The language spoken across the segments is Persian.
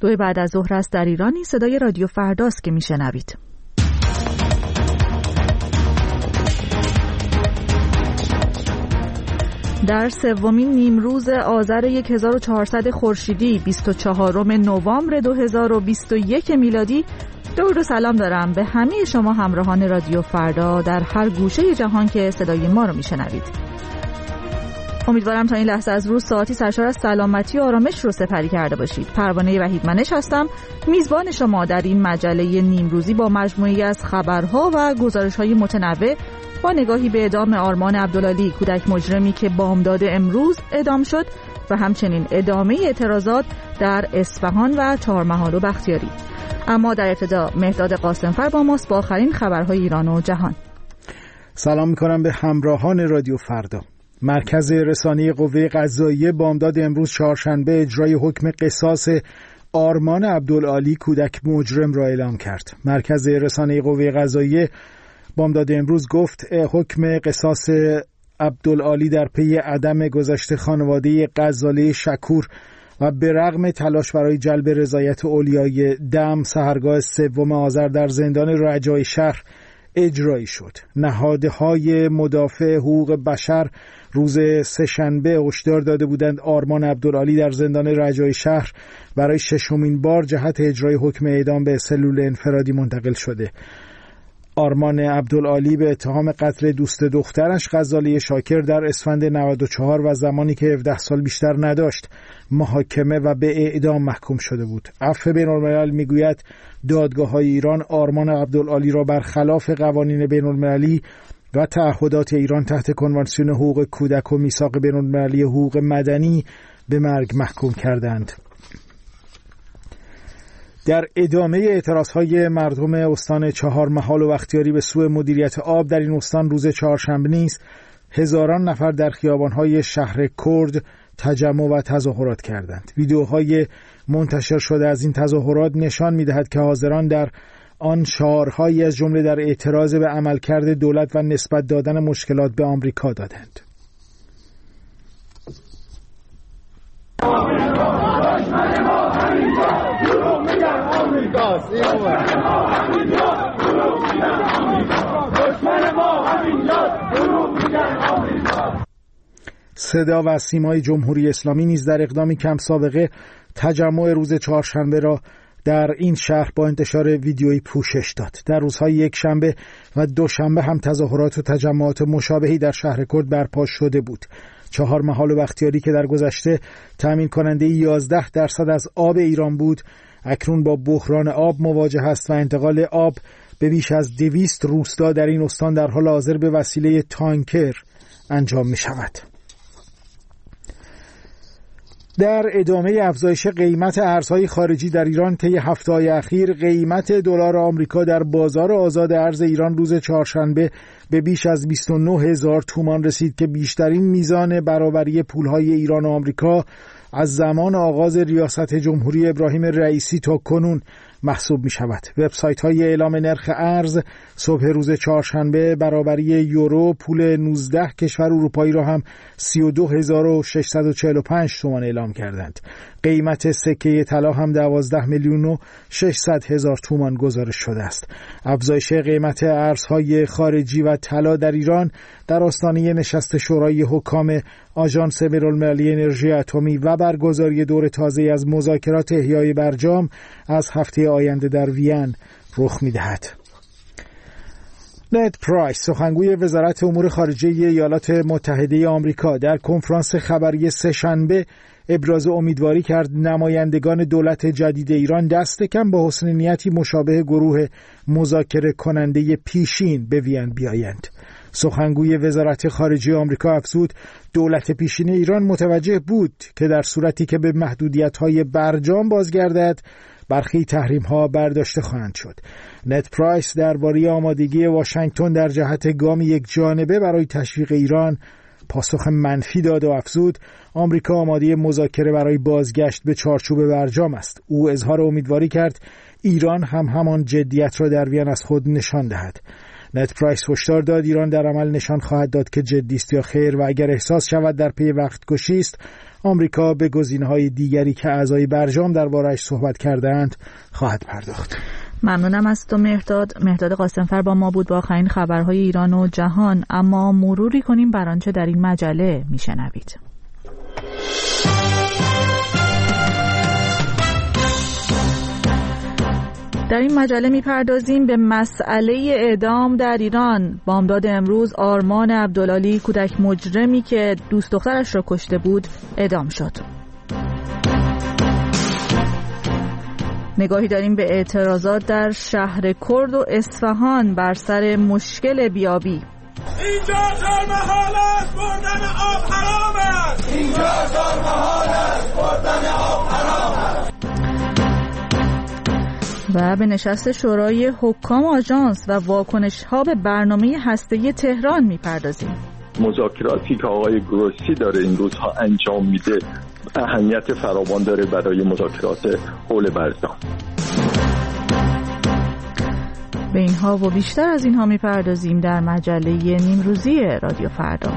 2 بعد از ظهر است در ایران. صدای رادیو فرداست که میشنوید. در سومین نیمروز آذر 1400 خورشیدی 24 نوامبر 2021 میلادی درود و سلام دارم به همه شما همراهان رادیو فردا در هر گوشه جهان که صدای ما رو میشنوید. امیدوارم تا این لحظه از روز ساعتی سرشار از سلامتی و آرامش رو سپری کرده باشید. پروانه وحیدمنش هستم، میزبان شما در این مجله نیمروزی با مجموعی از خبرها و گزارش‌های متنوع با نگاهی به اعدام آرمان عبدالعالی کودک مجرمی که بامداد امروز اعدام شد و همچنین ادامه اعتراضات در اصفهان و چهارمحال و بختیاری. اما در ابتدا مهداد قاسمفر با ماست با آخرین خبرهای ایران و جهان. سلام می‌کنم به همراهان رادیو فردا. مرکز رسانه‌ای قوه قضاییه بامداد امروز چهارشنبه اجرای حکم قصاص آرمان عبدالعالی کودک مجرم را اعلام کرد. مرکز رسانه‌ای قوه قضاییه بامداد امروز گفت حکم قصاص عبدالعالی در پی عدم گذشت خانواده غزاله شکور و به رغم تلاش برای جلب رضایت اولیای دم سحرگاه 3 آذر در زندان رجای شهر اجرایی شد. نهادهای مدافع حقوق بشر روز سه‌شنبه هشدار داده بودند آرمان عبدالعالی در زندان رجای شهر برای 6مین بار جهت اجرای حکم اعدام به سلول انفرادی منتقل شده. آرمان عبدالعالی به اتهام قتل دوست دخترش غزاله شاکر در اسفند 94 و زمانی که 17 سال بیشتر نداشت محاکمه و به اعدام محکوم شده بود. عفو بین‌الملل میگوید دادگاه‌های ایران آرمان عبدالعالی را برخلاف قوانین بین‌المللی و تعهدات ایران تحت کنوانسیون حقوق کودک و میثاق بین‌المللی حقوق مدنی به مرگ محکوم کردند. در ادامه اعتراضهای مردم استان چهارمحال و بختیاری به سوء مدیریت آب در این استان روز چهارشنبه نیز هزاران نفر در خیابان‌های شهر کرد تجمع و تظاهرات کردند. ویدیوهای منتشر شده از این تظاهرات نشان می‌دهد که حاضران در آن شعارهایی از جمله در اعتراض به عملکرد دولت و نسبت دادن مشکلات به آمریکا دادند. صدا و سیمای جمهوری اسلامی نیز در اقدامی کم سابقه تجمع روز چهارشنبه را در این شهر با انتشار ویدیویی پوشش داد. در روزهای یکشنبه و دوشنبه هم تظاهرات و تجمعات مشابهی در شهر کرد برپا شده بود. چهارمحال و بختیاری که در گذشته تامین کننده 11% از آب ایران بود، اکنون با بحران آب مواجه است و انتقال آب به بیش از 200 روستا در این استان در حال حاضر به وسیله تانکر انجام می شود. در ادامه افزایش قیمت ارزهای خارجی در ایران طی هفته‌های اخیر قیمت دلار آمریکا در بازار آزاد ارز ایران روز چهارشنبه به بیش از 29,000 تومان رسید که بیشترین میزان برابری پولهای ایران و آمریکا از زمان آغاز ریاست جمهوری ابراهیم رئیسی تا کنون محسوب می شود. وبسایت های اعلام نرخ ارز صبح روز چهارشنبه برابری یورو پول 19 کشور اروپایی را هم 32,645 تومان اعلام کردند. قیمت سکه طلا هم 12,600,000 تومان گزارش شده است. افزایش قیمت ارزهای خارجی و طلا در ایران در آستانه نشست شورای حکام آژانس بین‌المللی انرژی اتمی و برگزاری دور تازه از مذاکرات احیای برجام از هفته آینده در وین رخ می‌دهد. نت پرایس سخنگوی وزارت امور خارجه ایالات متحده آمریکا در کنفرانس خبری سه‌شنبه ابراز امیدواری کرد نمایندگان دولت جدید ایران دست کم با حسن نیتی مشابه گروه مذاکره کننده پیشین به وین بیایند. سخنگوی وزارت خارجه آمریکا افزود دولت پیشین ایران متوجه بود که در صورتی که به محدودیت‌های برجام بازگردد برخی تحریم‌ها برداشته خواهند شد. نت پرایس درباره آمادگی واشنگتن در جهت گام یک جانبه برای تشویق ایران پاسخ منفی داد و افزود آمریکا آماده مذاکره برای بازگشت به چارچوب برجام است. او اظهار امیدواری کرد ایران هم همان جدیت را در وین از خود نشان دهد. نت پرایس هشدار داد ایران در عمل نشان خواهد داد که جدی است یا خیر و اگر احساس شود در پی وقت کشی است، آمریکا به گزینه‌های دیگری که اعضای برجام درباره‌اش صحبت کردند خواهد پرداخت. ممنونم از تو مهرداد قاسمفر با ما بود با آخرین خبرهای ایران و جهان. اما مروری کنیم بر آنچه در این مجله میشنوید. در این مجله میپردازیم به مسئله اعدام در ایران. بامداد امروز آرمان عبدالعالی کودک مجرمی که دوست دخترش را کشته بود اعدام شد. نگاهی داریم به اعتراضات در شهر کرد و اصفهان بر سر مشکل بیابی. اینجا زارمحال است بردن آب حرام است. اینجا زارمحال است بردن آب حرام است. و به نشست شورای حکام آژانس و واکنش‌ها به برنامه هسته‌ای تهران می‌پردازیم. مذاکراتی که آقای گروسی داره این روزها انجام میده اهمیت فراوان داره برای مذاکرات حول برجام. به اینها و بیشتر از اینها می‌پردازیم در مجله نیمروزی رادیو فردا.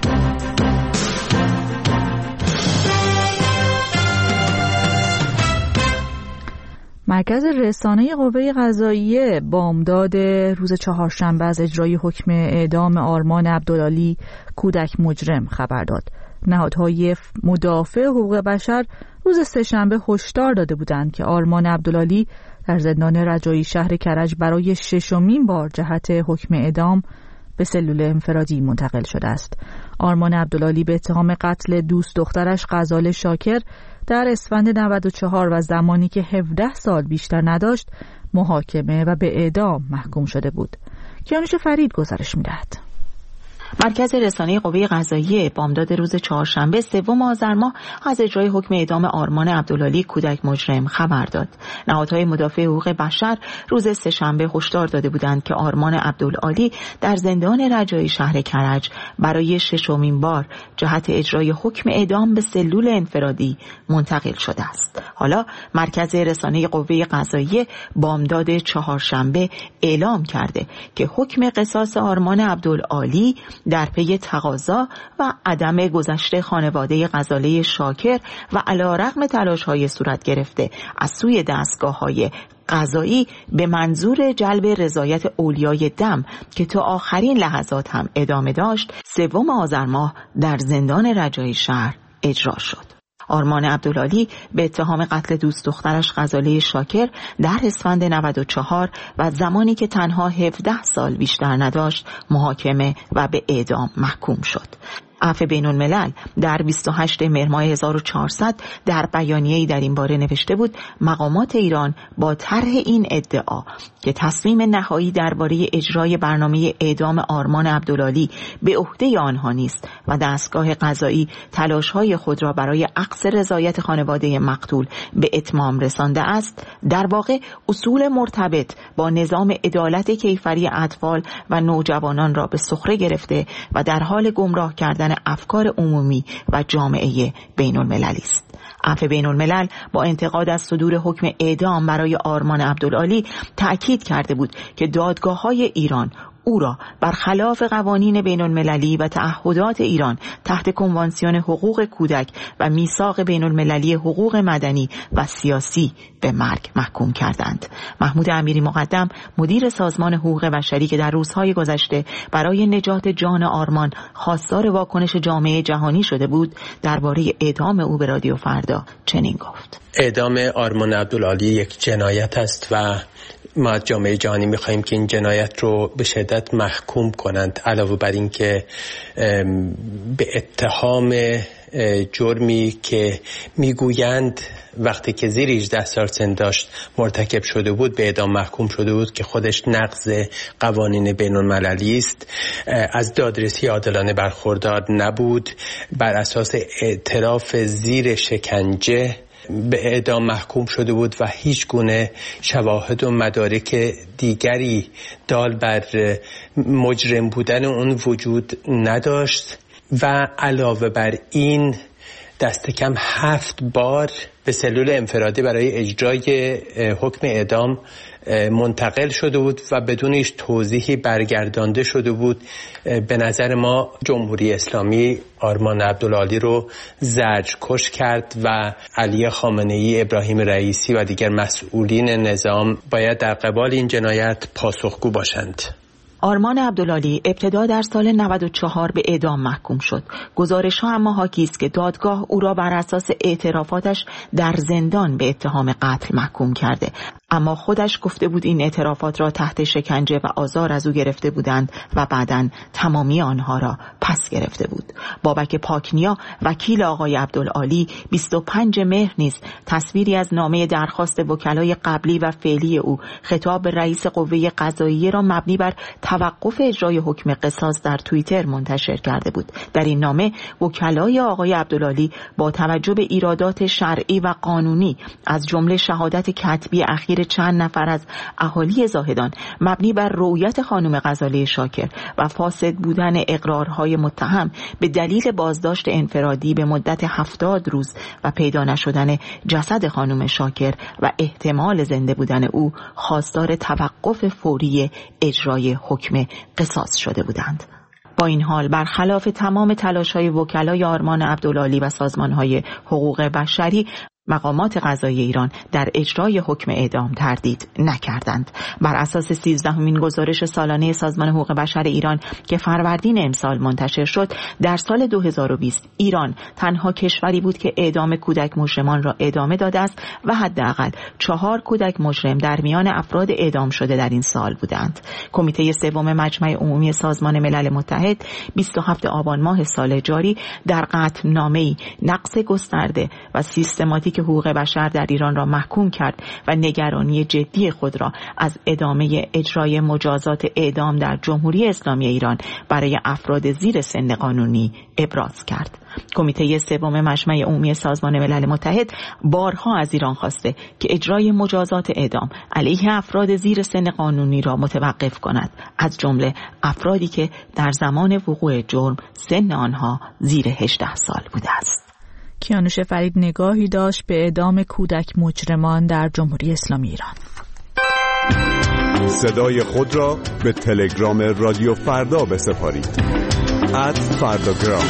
مرکز رسانه قوه قضاییه بامداد روز چهارشنبه از اجرای حکم اعدام آرمان عبدالعالی کودک مجرم خبر داد. نهادهای مدافع حقوق بشر روز سه‌شنبه هشدار داده بودند که آرمان عبدالعالی در زندان رجایی شهر کرج برای 6مین بار جهت حکم اعدام به سلول انفرادی منتقل شده است. آرمان عبدالعالی به اتهام قتل دوست دخترش غزال شاکر در اسفند 94 و زمانی که 17 سال بیشتر نداشت محاکمه و به اعدام محکوم شده بود. کیانوش فرید گزارش می‌دهد. مرکز رسانه قوه قضاییه بامداد روز چهارشنبه 3 آذر ماه از اجرای حکم اعدام آرمان عبدالعالی کودک مجرم خبر داد. نهادهای مدافع حقوق بشر روز سه‌شنبه هشدار داده بودند که آرمان عبدالعالی در زندان رجایی شهر کرج برای 6مین بار جهت اجرای حکم اعدام به سلول انفرادی منتقل شده است. حالا مرکز رسانه قوه قضاییه بامداد چهارشنبه اعلام کرده که حکم قصاص آرمان عبدالعالی در پی تقاضا و عدم گذشت خانواده غزاله شاکر و علیرغم تلاش‌های صورت گرفته از سوی دستگاه‌های قضایی به منظور جلب رضایت اولیای دم که تا آخرین لحظات هم ادامه داشت 3 آذر ماه در زندان رجایی شهر اجرا شد. آرمان عبدالعالی به اتهام قتل دوست دخترش غزاله شاکر در اسفند 94 و زمانی که تنها 17 سال بیشتر نداشت محاکمه و به اعدام محکوم شد. عفو بین‌الملل در 28 مهر ماه 1400 در بیانیه‌ای در این باره نوشته بود مقامات ایران با طرح این ادعا که تصمیم نهایی درباره اجرای برنامه اعدام آرمان عبدالعالی به عهده آنها نیست و دستگاه قضایی تلاش‌های خود را برای عقص رضایت خانواده مقتول به اتمام رسانده است، در واقع اصول مرتبط با نظام عدالت کیفری اطفال و نوجوانان را به سخره گرفته و در حال گمراه کردن افکار عمومی و جامعه بین المللی است. عفو بین الملل با انتقاد از صدور حکم اعدام برای آرمان عبدالعالی تأکید کرده بود که دادگاه‌های ایران او را برخلاف قوانین بین المللی و تعهدات ایران تحت کنوانسیون حقوق کودک و میثاق بین المللی حقوق مدنی و سیاسی به مرگ محکوم کردند. محمود امیری مقدم مدیر سازمان حقوق بشری که در روزهای گذشته برای نجات جان آرمان خواستار واکنش جامعه جهانی شده بود درباره اعدام او به رادیو فردا چنین گفت: اعدام آرمان عبدالعالی یک جنایت است و ما از جامعه جهانی می‌خوایم که این جنایت رو به شدت محکوم کنند، علاوه بر این که به اتهام جرمی که میگویند وقتی که زیر 18 سال سن داشت مرتکب شده بود به اعدام محکوم شده بود که خودش نقض قوانین بین المللی است، از دادرسی عادلانه برخوردار نبود، بر اساس اعتراف زیر شکنجه به اعدام محکوم شده بود و هیچ گونه شواهد و مدارک دیگری دال بر مجرم بودن اون وجود نداشت و علاوه بر این دست کم 7 بار به سلول انفرادی برای اجرای حکم اعدام منتقل شده بود و بدون هیچ توضیحی برگردانده شده بود. به نظر ما جمهوری اسلامی آرمان عبدالعالی رو زجرکش کرد و علی خامنه‌ای، ابراهیم رئیسی و دیگر مسئولین نظام باید در قبال این جنایت پاسخگو باشند. آرمان عبدالعالی ابتدا در سال 94 به اعدام محکوم شد. گزارش‌ها اما حاکی است که دادگاه او را بر اساس اعترافاتش در زندان به اتهام قتل محکوم کرده، اما خودش گفته بود این اعترافات را تحت شکنجه و آزار از او گرفته بودند و بعداً تمامی آنها را پس گرفته بود. بابک پاکنیا وکیل آقای عبدالعالی 25 مهر نیز تصویری از نامه درخواست وکلای قبلی و فعلی او خطاب به رئیس قوه قضاییه را مبنی بر توقف اجرای حکم قصاص در توییتر منتشر کرده بود. در این نامه وکلای آقای عبدالعالی با توجه به ایرادات شرعی و قانونی از جمله شهادت کتبی اخیر چند نفر از اهالی زاهدان مبنی بر رؤیت خانم غزاله شاکر و فاسد بودن اقرارهای متهم به دلیل بازداشت انفرادی به مدت 70 روز و پیدا نشدن جسد خانم شاکر و احتمال زنده بودن او خواستار توقف فوری اجرای حکم قصاص شده بودند. با این حال برخلاف تمام تلاش‌های وکلای آرمان عبدالعالی و سازمان‌های حقوق بشری، مقامات قضایی ایران در اجرای حکم اعدام تردید نکردند. بر اساس 13مین گزارش سالانه سازمان حقوق بشر ایران که فروردین امسال منتشر شد، در سال 2020 ایران تنها کشوری بود که اعدام کودک مجرمان را ادامه داده است و حداقل 4 کودک مجرم در میان افراد اعدام شده در این سال بودند. کمیته سوم مجمع عمومی سازمان ملل متحد 27 آبان ماه سال جاری در قطعنامه‌ای نقض گسترده و سیستماتیک که حقوق بشر در ایران را محکوم کرد و نگرانی جدی خود را از ادامه اجرای مجازات اعدام در جمهوری اسلامی ایران برای افراد زیر سن قانونی ابراز کرد. کمیته سوم مجمع عمومی سازمان ملل متحد بارها از ایران خواسته که اجرای مجازات اعدام علیه افراد زیر سن قانونی را متوقف کند، از جمله افرادی که در زمان وقوع جرم سن آنها زیر 18 سال بوده است. کیانوش فرید نگاهی داشت به اعدام کودک مجرمان در جمهوری اسلامی ایران. صدای خود را به تلگرام رادیو فردا بسپارید. @فرداگرام.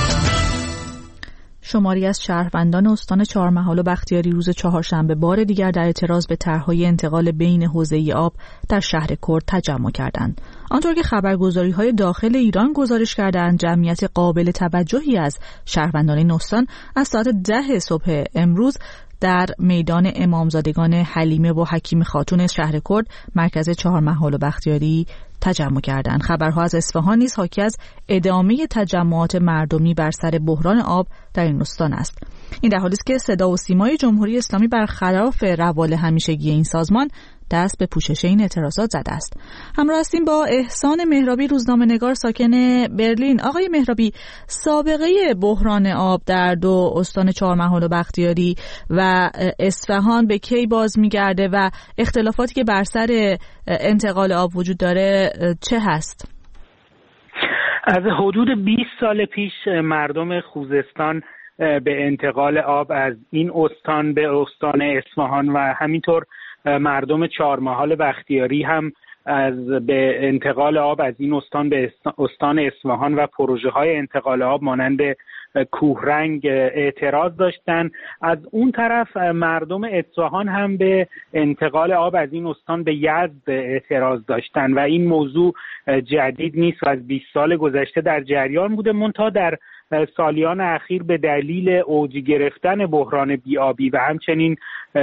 شماری از شهروندان استان چهارمحال و بختیاری روز چهارشنبه بار دیگر در اعتراض به طرح‌های انتقال بین حوزه آب در شهر کرد تجمع کردند. آنطور که خبرگزاری‌های داخل ایران گزارش کردند، جمعیت قابل توجهی از شهروندان این استان از ساعت 10 صبح امروز در میدان امامزادگان حلیمه و حکیم خاتون شهر کرد مرکز چهارمحال و بختیاری تجمع کردند. خبرها از اصفهان نیز حاکی از ادامه تجمعات مردمی بر سر بحران آب در این استان است. این در حالی است که صدا و سیمای جمهوری اسلامی برخلاف روال همیشگی این سازمان دست به پوشش این اعتراضات زده است. همراه هستیم با احسان مهرابی، روزنامه‌نگار ساکن برلین. آقای مهرابی، سابقه بحران آب در دو استان چهارمحال و بختیاری و اصفهان به کی باز می‌گرده و اختلافاتی که بر سر انتقال آب وجود داره چه هست؟ از حدود 20 سال پیش مردم خوزستان به انتقال آب از این استان به استان اصفهان و همینطور مردم چهارمحال بختیاری هم به انتقال آب از این استان به استان اصفهان و پروژه‌های انتقال آب مانند کوهرنگ اعتراض داشتن. از اون طرف مردم اصفهان هم به انتقال آب از این استان به یزد اعتراض داشتن و این موضوع جدید نیست و از 20 سال گذشته در جریان بوده. منتها در سالیان اخیر به دلیل اوج گرفتن بحران بی‌آبی و همچنین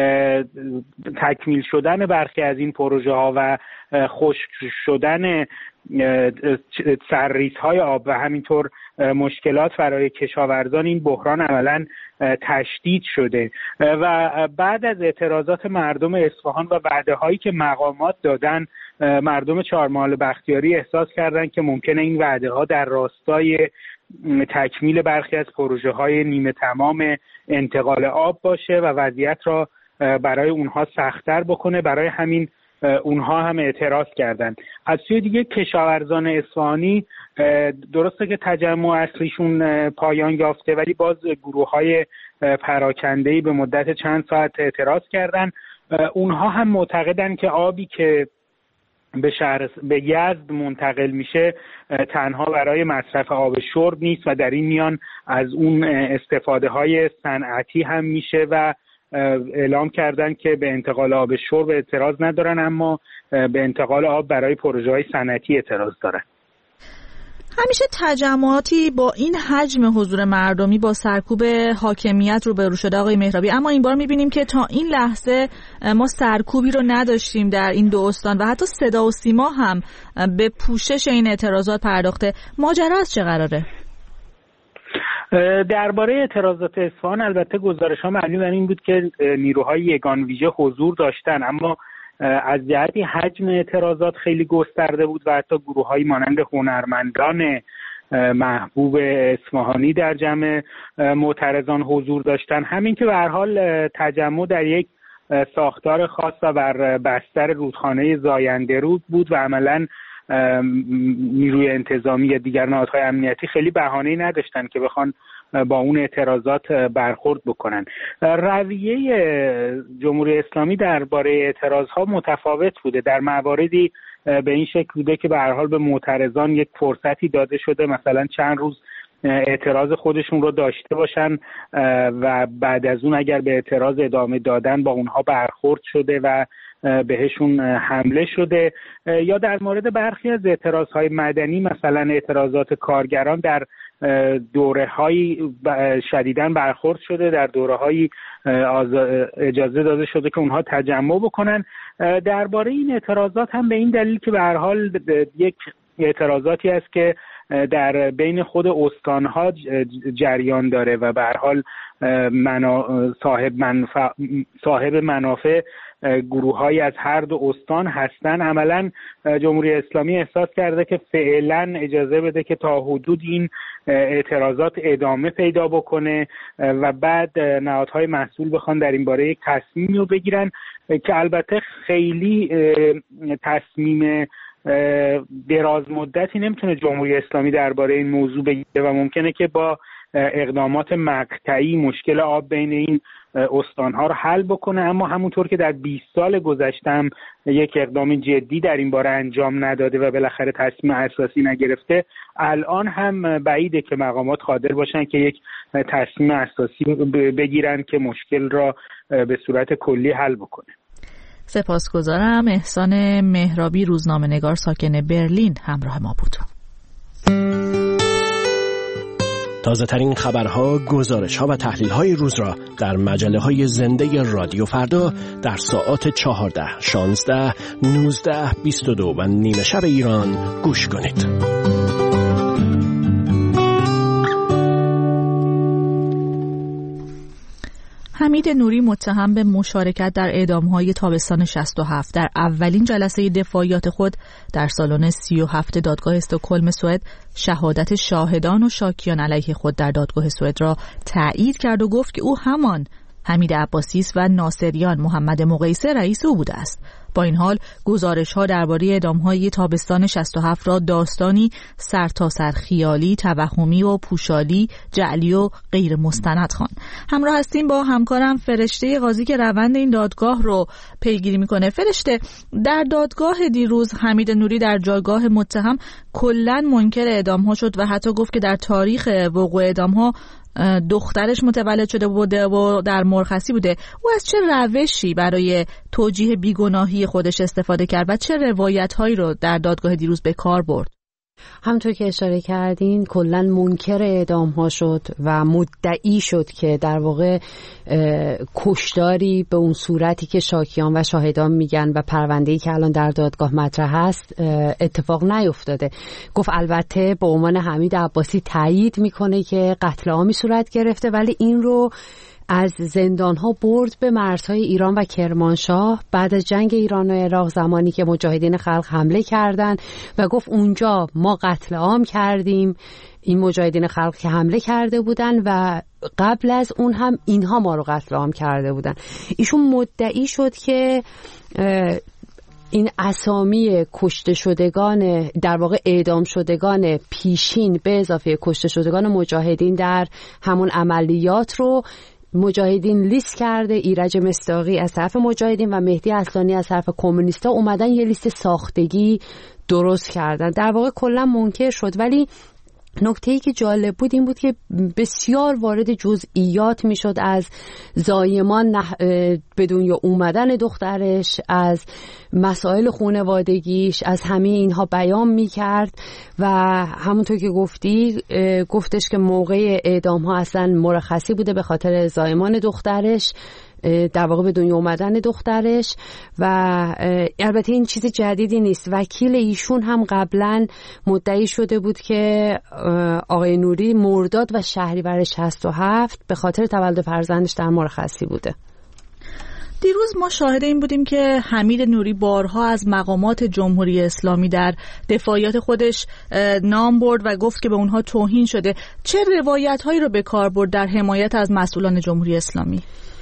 تکمیل شدن برخی از این پروژه ها و خشک شدن سرریزهای آب و همینطور مشکلات برای کشاورزان، این بحران عملاً تشدید شده و بعد از اعتراضات مردم اصفهان و وعده هایی که مقامات دادن، مردم چهارمحال بختیاری احساس کردند که ممکنه این وعده ها در راستای تکمیل برخی از پروژه های نیمه تمام انتقال آب باشه و وضعیت را برای اونها سخت‌تر بکنه. برای همین اونها هم اعتراض کردن. از سوی دیگه کشاورزان اصفهانی درسته که تجمع اصلیشون پایان یافته، ولی باز گروه‌های پراکنده‌ای به مدت چند ساعت اعتراض کردن. اونها هم معتقدن که آبی که به یزد منتقل میشه تنها برای مصرف آب شرب نیست و در این میان از اون استفاده های صنعتی هم میشه و اعلام کردن که به انتقال آب شرب اعتراض ندارن، اما به انتقال آب برای پروژه های صنعتی اعتراض دارن. همیشه تجمعاتی با این حجم حضور مردمی با سرکوب حاکمیت روبرو شده آقای مهرابی، اما این بار میبینیم که تا این لحظه ما سرکوبی رو نداشتیم در این دو استان و حتی صدا و سیما هم به پوشش این اعتراضات پرداخته. ماجرا از چه قراره؟ درباره اعتراضات اصفهان البته گزارش‌ها مبنی بر این بود که نیروهای یگان ویژه حضور داشتن، اما از جهتی حجم اعتراضات خیلی گسترده بود و حتی گروه‌هایی مانند هنرمندان محبوب اصفهانی در جمع معترضان حضور داشتن. همین که به هر حال تجمع در یک ساختار خاص و بر بستر رودخانه زاینده رود بود و عملاً نیروی انتظامی یا دیگر نهادهای امنیتی خیلی بهانه‌ای نداشتن که بخوان با اون اعتراضات برخورد بکنن. رویه جمهوری اسلامی درباره اعتراضها متفاوت بوده. در مواردی به این شکل بوده که به هر حال به معترضان یک فرصتی داده شده، مثلا چند روز اعتراض خودشون رو داشته باشن و بعد از اون اگر به اعتراض ادامه دادن با اونها برخورد شده و بهشون حمله شده. یا در مورد برخی از اعتراضهای مدنی، مثلا اعتراضات کارگران، در دوره‌های شدیداً برخورد شده، در دوره‌های اجازه داده شده که اونها تجمع بکنن. درباره این اعتراضات هم به این دلیل که به هر حال یک اعتراضاتی است که در بین خود استانها جریان داره و به هر حال صاحب منافع گروه‌هایی از هر دو استان هستن. عملاً جمهوری اسلامی احساس کرده که فعلاً اجازه بده که تا حدود این اعتراضات ادامه پیدا بکنه و بعد نهادهای مسئول بخوان در این باره یک تصمیمی رو بگیرن که البته خیلی تصمیم دراز مدتی نمیتونه جمهوری اسلامی درباره این موضوع بگیره و ممکنه که با اقدامات مقطعی مشکل آب بین این استانها رو حل بکنه، اما همونطور که در 20 سال گذشته هم یک اقدام جدی در این باره انجام نداده و بالاخره تصمیم اساسی نگرفته، الان هم بعیده که مقامات قادر باشن که یک تصمیم اساسی بگیرن که مشکل را به صورت کلی حل بکنه. سپاسگزارم. احسان مهرابی، روزنامه‌نگار ساکن برلین، همراه ما بود. تازه‌ترین خبرها، گزارش‌ها و تحلیل‌های روز را در مجله‌های زنده رادیو فردا در ساعات 14، 16، 19، 22 و نیمه شب ایران گوش کنید. حمید نوری متهم به مشارکت در اعدام‌های تابستان 67 در اولین جلسه دفاعیات خود در سالن 37 دادگاه استکهلم سوئد شهادت شاهدان و شاکیان علیه خود در دادگاه سوئد را تایید کرد و گفت که او همان حمید عباسی است و ناصریان محمد مقیسه رئیس او بوده است. با این حال گزارش‌ها درباره اعدام‌های تابستان 67 را داستانی سرتاسر خیالی، توهمی و پوشالی، جعلی و غیر مستند خواند. همراه هستیم با همکارم فرشته قاضی که روند این دادگاه رو پیگیری میکنه. فرشته، در دادگاه دیروز حمید نوری در جایگاه متهم کلاً منکر اعدام‌ها شد و حتی گفت که در تاریخ وقوع اعدام‌ها دخترش متولد شده بوده و در مرخصی بوده. او از چه روشی برای توجیه بیگناهی خودش استفاده کرد و چه روایت‌هایی رو در دادگاه دیروز به کار برد؟ همونطور که اشاره کردین کلاً منکر اعدام‌ها شد و مدعی شد که در واقع کشتاری به اون صورتی که شاکیان و شاهدان میگن و پرونده‌ای که الان در دادگاه مطرح هست اتفاق نیفتاده. گفت البته به عنوان حمید عباسی تایید میکنه که قتل عامی صورت گرفته، ولی این رو از زندان‌ها برد به مرزهای ایران و کرمانشاه بعد از جنگ ایران و عراق، زمانی که مجاهدین خلق حمله کردند و گفت اونجا ما قتل عام کردیم، این مجاهدین خلق که حمله کرده بودن و قبل از اون هم اینها ما رو قتل عام کرده بودن. ایشون مدعی شد که این اسامی کشته شدگان، در واقع اعدام شدگان پیشین به اضافه کشته شدگان مجاهدین در همون عملیات رو مجاهدین لیست کرده. ایرج مصداقی از طرف مجاهدین و مهدی اصلانی از طرف کمونیستا اومدن یه لیست ساختگی درست کردن. در واقع کلا منکر شد، ولی نکته‌ای که جالب بود این بود که بسیار وارد جزئیات میشد از زایمان به دنیا اومدن دخترش، از مسائل خانوادگیش، از همه اینها بیان میکرد و همونطور که گفتش که موقع اعدام ها اصلا مرخصی بوده به خاطر زایمان دخترش، در واقع به دنیا اومدن دخترش. و البته این چیز جدیدی نیست، وکیل ایشون هم قبلا مدعی شده بود که آقای نوری مرداد و شهریور 67 به خاطر تولد فرزندش در مرخصی بوده. دیروز ما شاهد این بودیم که حمید نوری بارها از مقامات جمهوری اسلامی در دفاعیات خودش نام برد و گفت که به اونها توهین شده. چه روایت‌هایی رو به کار برد در حمایت از مسئولان جمهوری اسلامی؟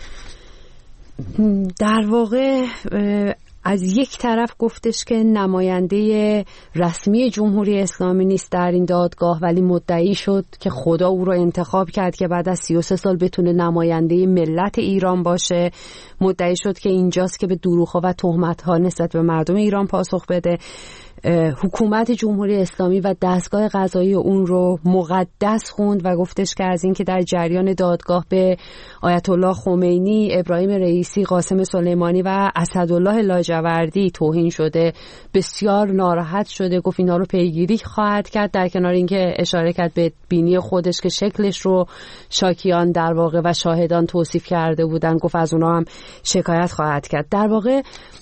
در واقع از یک طرف گفتش که نماینده رسمی جمهوری اسلامی نیست در این دادگاه، ولی مدعی شد که خدا او رو انتخاب کرد که بعد از 33 سال بتونه نماینده ملت ایران باشه. مدعی شد که اینجاست که به دروغ‌ها و تهمت‌ها نسبت به مردم ایران پاسخ بده. حکومت جمهوری اسلامی و دستگاه قضایی اون رو مقدس خوند و گفتش که از این که در جریان دادگاه به آیت الله خمینی، ابراهیم رئیسی، قاسم سلیمانی و اسدالله لاجوردی توهین شده بسیار ناراحت شده. گفت اینا رو پیگیری خواهد کرد، در کنار اینکه اشاره کرد به بینی خودش که شکلش رو شاکیان در واقع و شاهدان توصیف کرده بودن، گفت از اونا هم شکایت خواهد کرد. در واقع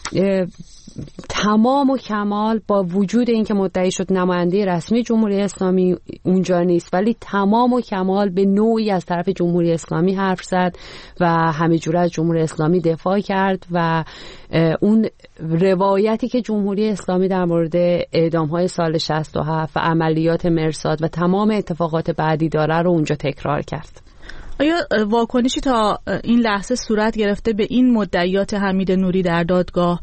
تمام و کمال با وجود اینکه مدعی شد نماینده رسمی جمهوری اسلامی اونجا نیست، ولی تمام و کمال به نوعی از طرف جمهوری اسلامی حرف زد و همه جوره از جمهوری اسلامی دفاع کرد و اون روایتی که جمهوری اسلامی در مورد اعدام‌های سال 67 و عملیات مرصاد و تمام اتفاقات بعدی داره رو اونجا تکرار کرد. آیا واکنشی تا این لحظه صورت گرفته به این مدعیات حمید نوری در دادگاه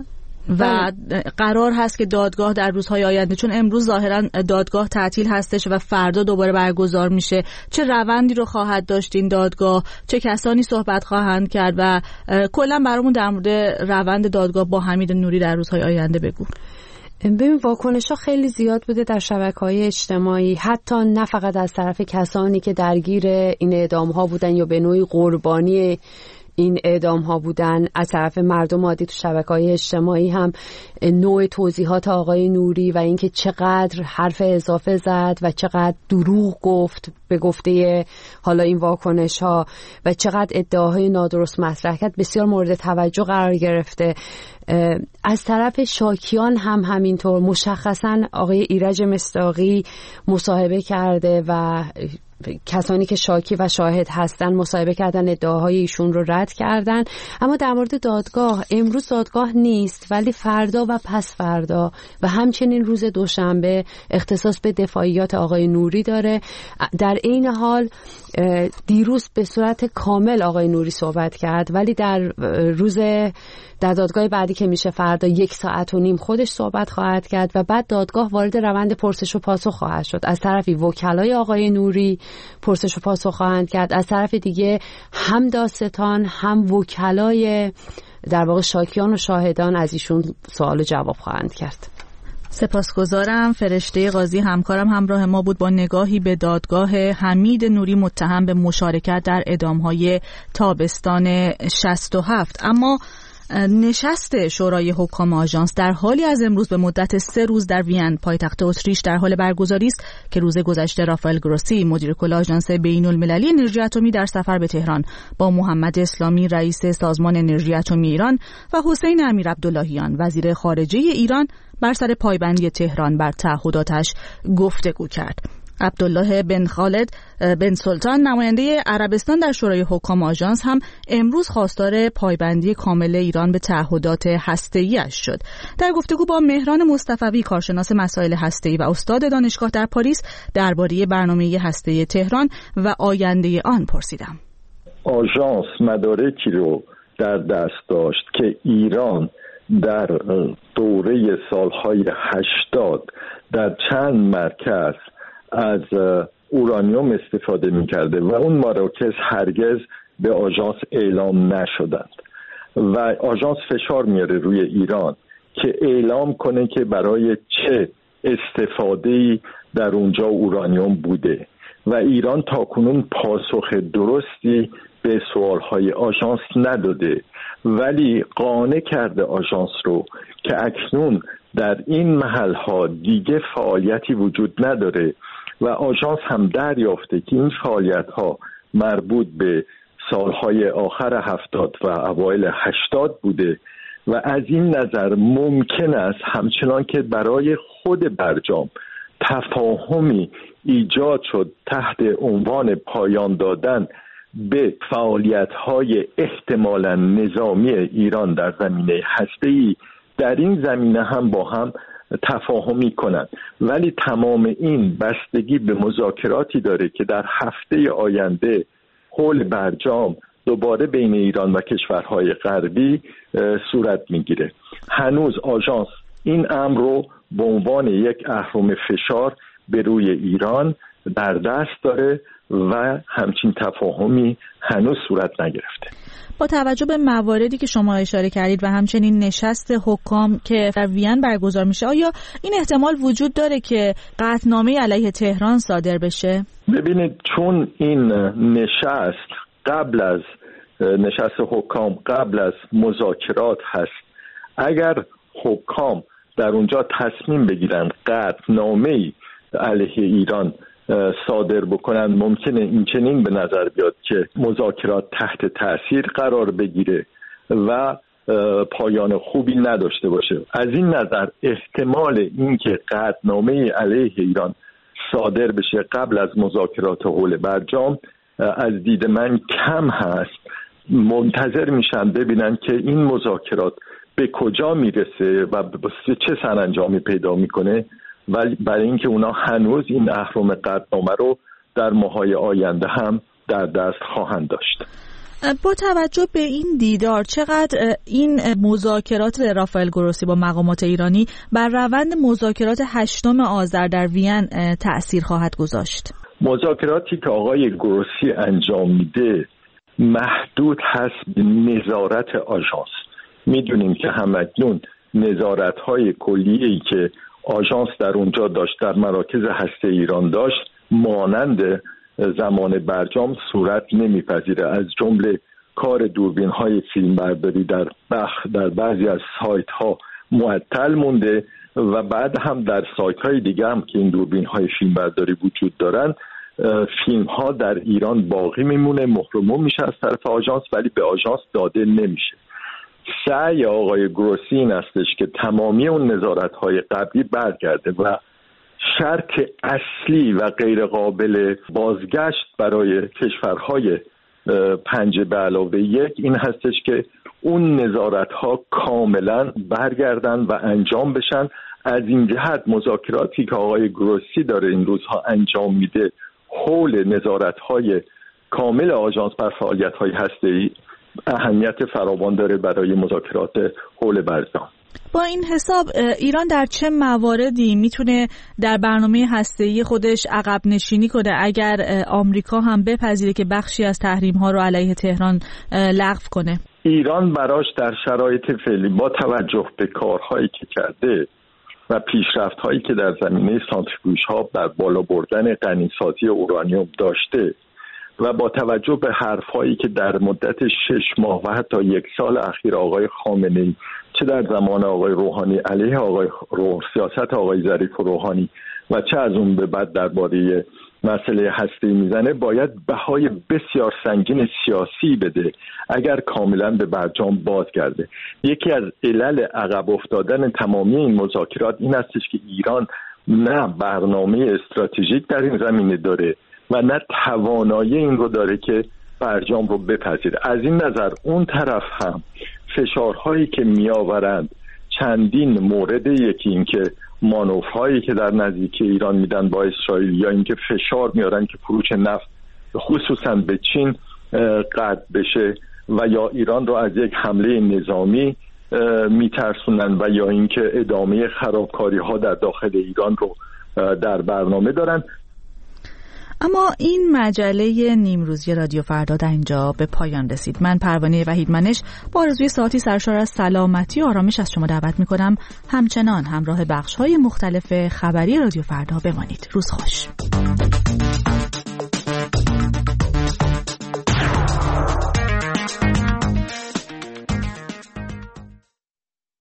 و قرار هست که دادگاه در روزهای آینده، چون امروز ظاهرا دادگاه تعطیل هستش و فردا دوباره برگزار میشه، چه روندی رو خواهد داشت این دادگاه، چه کسانی صحبت خواهند کرد و کلا برامون در مورد روند دادگاه با حمید نوری در روزهای آینده بگو. ببین واکنش‌ها خیلی زیاد بوده در شبکه‌های اجتماعی، حتی نه فقط از طرف کسانی که درگیر این اعدام‌ها بودن یا به نوعی قربانی این اعدام ها بودن، از طرف مردم عادی تو شبکه‌های اجتماعی هم نوع توضیحات آقای نوری و اینکه چقدر حرف اضافه زد و چقدر دروغ گفت به گفته حالا این واکنش ها و چقدر ادعاهای نادرست مطرح کرد بسیار مورد توجه قرار گرفته. از طرف شاکیان هم همینطور، مشخصا آقای ایرج مصداقی مصاحبه کرده و کسانی که شاکی و شاهد هستن مصاحبه کردن، ادعاهای ایشون رو رد کردن. اما در مورد دادگاه، امروز دادگاه نیست ولی فردا و پس فردا و همچنین روز دوشنبه اختصاص به دفاعیات آقای نوری داره. در این حال دیروز به صورت کامل آقای نوری صحبت کرد، ولی در دادگاه بعدی که میشه فردا 1.5 ساعت خودش صحبت خواهد کرد و بعد دادگاه وارد روند پرسش و پاسخ خواهد شد. از طرفی وکلای آقای نوری پرسش و پاسخ خواهند کرد، از طرف دیگه هم دادستان هم وکلای در واقع شاکیان و شاهدان از ایشون سوال و جواب خواهند کرد. سپاسگزارم. فرشته قاضی همکارم همراه ما بود با نگاهی به دادگاه حمید نوری متهم به مشارکت در اعدام‌های تابستان 67. اما نشست شورای حکام آژانس در حالی از امروز به مدت 3 روز در وین پایتخت اتریش در حال برگزاری است که روز گذشته رافائل گروسی مدیر کل آژانس بین‌المللی انرژی اتمی در سفر به تهران با محمد اسلامی رئیس سازمان انرژی اتمی ایران و حسین امیرعبداللهیان وزیر خارجه ایران بر سر پایبندی تهران بر تعهداتش گفتگو کرد. عبدالله بن خالد بن سلطان نماینده عربستان در شورای حکام آژانس هم امروز خواستار پایبندی کامل ایران به تعهدات هسته‌ای‌اش شد. در گفتگو با مهران مصطفوی کارشناس مسائل هسته‌ای و استاد دانشگاه در پاریس درباره برنامه هسته‌ای تهران و آینده آن پرسیدم. آژانس مدارکی رو در دست داشت که ایران در دوره سالهای 80 در چند مرکز از اورانیوم استفاده می‌کرده و اون مراکز هرگز به آژانس اعلام نشدند و آژانس فشار میاره روی ایران که اعلام کنه که برای چه استفاده‌ای در اونجا اورانیوم بوده و ایران تاکنون پاسخ درستی به سوالهای آژانس نداده، ولی قانع کرده آژانس رو که اکنون در این محلها دیگه فعالیتی وجود نداره و آژانس هم دریافته که این فعالیت‌ها مربوط به سالهای آخر 70 و اوایل 80 بوده و از این نظر ممکن است همچنان که برای خود برجام تفاهمی ایجاد شد تحت عنوان پایان دادن به فعالیت‌های احتمالاً نظامی ایران در زمینه هسته‌ای، در این زمینه هم با هم تفاهمی کنند، ولی تمام این بستگی به مذاکراتی داره که در هفته آینده حول برجام دوباره بین ایران و کشورهای غربی صورت میگیره. هنوز آژانس این امر رو به عنوان یک اهرم فشار به روی ایران در دست داره و همچین تفاهمی هنوز صورت نگرفته. با توجه به مواردی که شما اشاره کردید و همچنین نشست حکام که در وین برگزار میشه، آیا این احتمال وجود داره که قطعنامه علیه تهران صادر بشه؟ ببینید، چون این نشست قبل از نشست حکام، قبل از مذاکرات هست، اگر حکام در اونجا تصمیم بگیرن قطعنامه‌ای علیه ایران صادر بکنن، ممکنه این چنین به نظر بیاد که مذاکرات تحت تأثیر قرار بگیره و پایان خوبی نداشته باشه. از این نظر احتمال اینکه قطعنامه علیه ایران صادر بشه قبل از مذاکرات حول برجام از دید من کم هست. منتظر میشن ببینن که این مذاکرات به کجا میرسه و چه سرانجامی پیدا میکنه، ولی برای اینکه اونا هنوز این اهرم قطعنامه رو در ماهای آینده هم در دست خواهند داشت. با توجه به این دیدار، چقدر این مذاکرات رافائل گروسی با مقامات ایرانی بر روند مذاکرات 8 آذر در وین تأثیر خواهد گذاشت؟ مذاکراتی که آقای گروسی انجام میده محدود هست به نظارت آژانس. میدونیم که همکنون نظارت‌های کلیه‌ای که آژانس در اونجا داشت، در مراکز هسته ایران داشت، مانند زمان برجام صورت نمیپذیره. از جمله کار دوربین‌های فیلمبرداری در بعضی از سایت‌ها معطل مونده و بعد هم در سایت‌های دیگه هم که این دوربین‌های فیلمبرداری وجود دارن، فیلم‌ها در ایران باقی میمونه، مهرموم میشه از طرف آژانس، ولی به آژانس داده نمیشه. سعی آقای گروسی این استش که تمامی اون نظارت‌های قبلی برگرده و شرط اصلی و غیر قابل بازگشت برای کشورهای 5+1 این هستش که اون نظارت‌ها کاملا برگردن و انجام بشن. از این جهت مذاکراتی که آقای گروسی داره این روزها انجام میده حول نظارت‌های کامل آژانس بر فعالیت‌های هسته‌ای اهمیت فراوان داره برای مذاکرات حول برجام. با این حساب ایران در چه مواردی میتونه در برنامه هسته‌ای خودش عقب نشینی کنه اگر آمریکا هم بپذیره که بخشی از تحریم‌ها رو علیه تهران لغو کنه؟ ایران براش در شرایط فعلی با توجه به کارهایی که کرده و پیشرفت‌هایی که در زمینه سانتریفیوژها بر بالا بردن غنیسازی اورانیوم داشته و با توجه به حرف‌هایی که در مدت 6 ماه و حتی 1 سال اخیر آقای خامنه‌ای چه در زمان آقای روحانی علیه آقای سیاست آقای ظریف روحانی و چه از اون به بعد درباره مسئله هسته‌ای میزنه، باید بهای بسیار سنگین سیاسی بده اگر کاملا به برجام بازگرده. یکی از علل عقب افتادن تمامی این مذاکرات این استش که ایران نه برنامه استراتژیک در این زمینه داره و نه توانایی این رو داره که برجام رو بپذیره. از این نظر اون طرف هم فشارهایی که میآورند چندین مورد، یکی این که مانورهایی که در نزدیکی ایران میدن با اسرائیل، یا اینکه فشار میارن که فروش نفت خصوصا به چین قطع بشه و یا ایران رو از یک حمله نظامی میترسونن و یا اینکه ادامه خرابکاری ها در داخل ایران رو در برنامه دارن. اما این مجله نیمروزی رادیو فردا در اینجا به پایان رسید. من پروانه وحیدمنش با آرزوی ساعتی سرشار از سلامتی و آرامش از شما دعوت میکنم همچنان همراه بخش‌های مختلف خبری رادیو فردا بمانید. روز خوش.